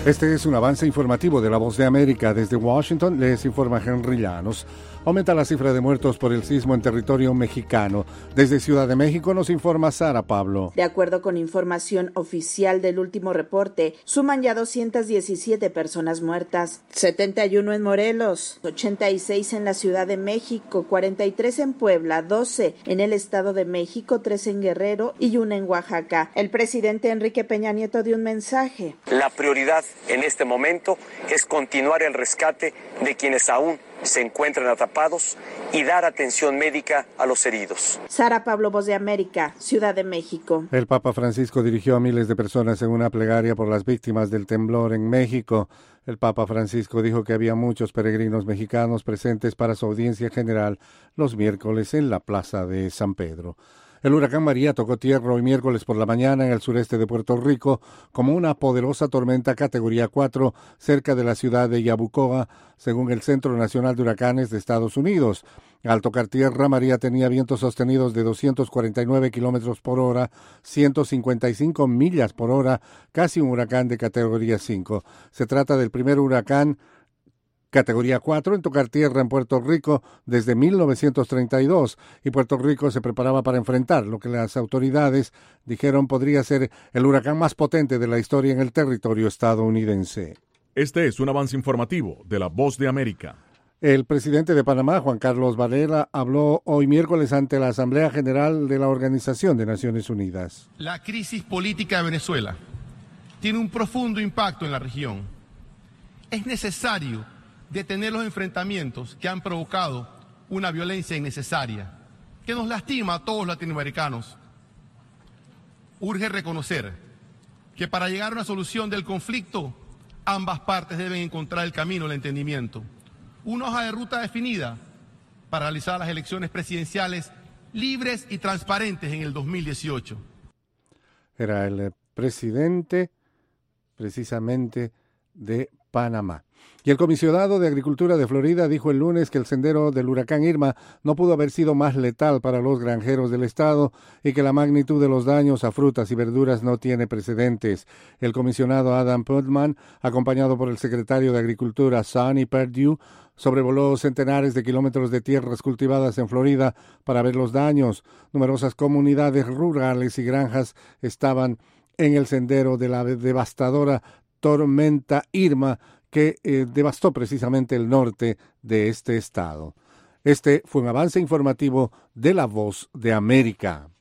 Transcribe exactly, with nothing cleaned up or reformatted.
Este es un avance informativo de La Voz de América. Desde Washington les informa Henry Llanos. Aumenta la cifra de muertos por el sismo en territorio mexicano. Desde Ciudad de México nos informa Sara Pablo. De acuerdo con información oficial del último reporte, suman ya doscientas diecisiete personas muertas, setenta y uno en Morelos, ochenta y seis en la Ciudad de México, cuarenta y tres en Puebla, doce en el Estado de México, tres en Guerrero y una en Oaxaca. El presidente Enrique Peña Nieto dio un mensaje. La prioridad en este momento es continuar el rescate de quienes aún se encuentran atrapados y dar atención médica a los heridos. Sara Pablo, Voz de América, Ciudad de México. El Papa Francisco dirigió a miles de personas en una plegaria por las víctimas del temblor en México. El Papa Francisco dijo que había muchos peregrinos mexicanos presentes para su audiencia general los miércoles en la Plaza de San Pedro. El huracán María tocó tierra hoy miércoles por la mañana en el sureste de Puerto Rico como una poderosa tormenta categoría cuatro cerca de la ciudad de Yabucoa, según el Centro Nacional de Huracanes de Estados Unidos. Al tocar tierra, María tenía vientos sostenidos de doscientos cuarenta y nueve kilómetros por hora, ciento cincuenta y cinco millas por hora, casi un huracán de categoría cinco. Se trata del primer huracán categoría cuatro en tocar tierra en Puerto Rico desde mil novecientos treinta y dos, y Puerto Rico se preparaba para enfrentar lo que las autoridades dijeron podría ser el huracán más potente de la historia en el territorio estadounidense. Este es un avance informativo de La Voz de América. El presidente de Panamá, Juan Carlos Varela, habló hoy miércoles ante la Asamblea General de la Organización de Naciones Unidas. La crisis política de Venezuela tiene un profundo impacto en la región. Es necesario detener los enfrentamientos que han provocado una violencia innecesaria, que nos lastima a todos los latinoamericanos. Urge reconocer que para llegar a una solución del conflicto, ambas partes deben encontrar el camino del entendimiento. Una hoja de ruta definida para realizar las elecciones presidenciales libres y transparentes en el dos mil dieciocho. Era el presidente, precisamente, de Panamá. Y el comisionado de Agricultura de Florida dijo el lunes que el sendero del huracán Irma no pudo haber sido más letal para los granjeros del estado y que la magnitud de los daños a frutas y verduras no tiene precedentes. El comisionado Adam Putman, acompañado por el secretario de Agricultura Sonny Perdue, sobrevoló centenares de kilómetros de tierras cultivadas en Florida para ver los daños. Numerosas comunidades rurales y granjas estaban en el sendero de la devastadora tormenta Irma que eh, devastó precisamente el norte de este estado. Este fue un avance informativo de La Voz de América.